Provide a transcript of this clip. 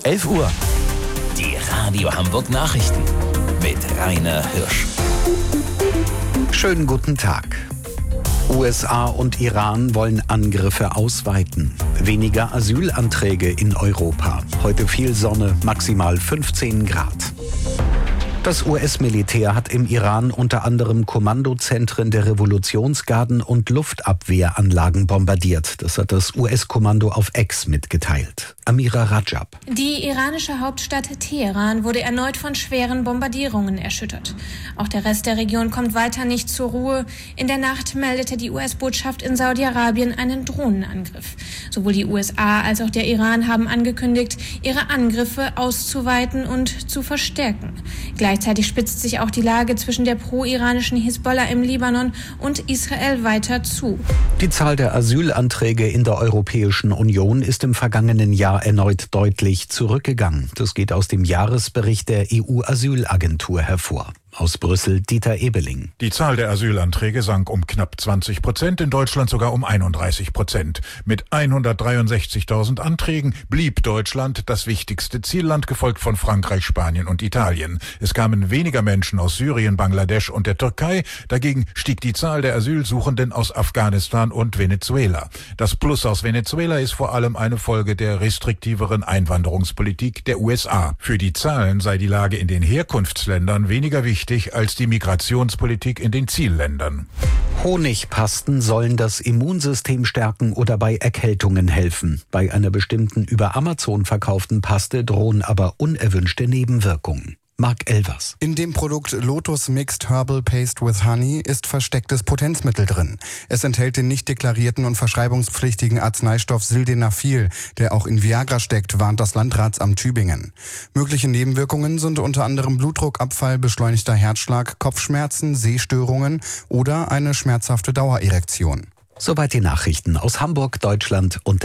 11 Uhr. Die Radio Hamburg Nachrichten mit Rainer Hirsch. Schönen guten Tag. USA und Iran wollen Angriffe ausweiten. Weniger Asylanträge in Europa. Heute viel Sonne, maximal 15 Grad. Das US-Militär hat im Iran unter anderem Kommandozentren der Revolutionsgarden und Luftabwehranlagen bombardiert. Das hat das US-Kommando auf X mitgeteilt. Amira Rajab. Die iranische Hauptstadt Teheran wurde erneut von schweren Bombardierungen erschüttert. Auch der Rest der Region kommt weiter nicht zur Ruhe. In der Nacht meldete die US-Botschaft in Saudi-Arabien einen Drohnenangriff. Sowohl die USA als auch der Iran haben angekündigt, ihre Angriffe auszuweiten und zu verstärken. Gleichzeitig spitzt sich auch die Lage zwischen der pro-iranischen Hisbollah im Libanon und Israel weiter zu. Die Zahl der Asylanträge in der Europäischen Union ist im vergangenen Jahr erneut deutlich zurückgegangen. Das geht aus dem Jahresbericht der EU-Asylagentur hervor. Aus Brüssel Dieter Ebeling. Die Zahl der Asylanträge sank um knapp 20%, in Deutschland sogar um 31%. Mit 163.000 Anträgen blieb Deutschland das wichtigste Zielland, gefolgt von Frankreich, Spanien und Italien. Es kamen weniger Menschen aus Syrien, Bangladesch und der Türkei. Dagegen stieg die Zahl der Asylsuchenden aus Afghanistan und Venezuela. Das Plus aus Venezuela ist vor allem eine Folge der restriktiveren Einwanderungspolitik der USA. Für die Zahlen sei die Lage in den Herkunftsländern weniger wichtig als die Migrationspolitik in den Zielländern. Honigpasten sollen das Immunsystem stärken oder bei Erkältungen helfen. Bei einer bestimmten über Amazon verkauften Paste drohen aber unerwünschte Nebenwirkungen. Marc Elvers. In dem Produkt Lotus Mixed Herbal Paste with Honey ist verstecktes Potenzmittel drin. Es enthält den nicht deklarierten und verschreibungspflichtigen Arzneistoff Sildenafil, der auch in Viagra steckt, warnt das Landratsamt Tübingen. Mögliche Nebenwirkungen sind unter anderem Blutdruckabfall, beschleunigter Herzschlag, Kopfschmerzen, Sehstörungen oder eine schmerzhafte Dauererektion. Soweit die Nachrichten aus Hamburg, Deutschland und